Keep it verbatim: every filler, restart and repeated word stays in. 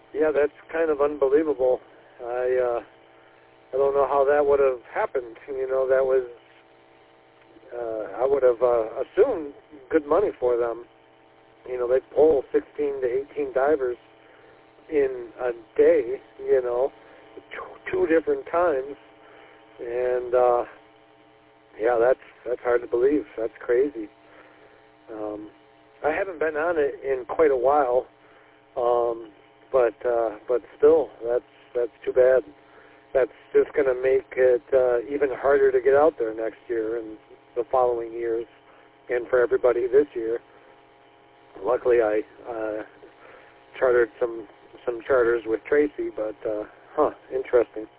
Yeah, that's kind of unbelievable. I uh, I don't know how that would have happened. You know, that was uh, I would have uh, assumed good money for them. You know, they pull sixteen to eighteen divers in a day. You know, two, two different times, and uh, yeah, that's that's hard to believe. That's crazy. Um, I haven't been on it in quite a while, um, but uh, but still, that's that's too bad. That's just going to make it uh, even harder to get out there next year and the following years, and for everybody this year. Luckily, I uh, chartered some some charters with Tracy, but uh, huh, interesting.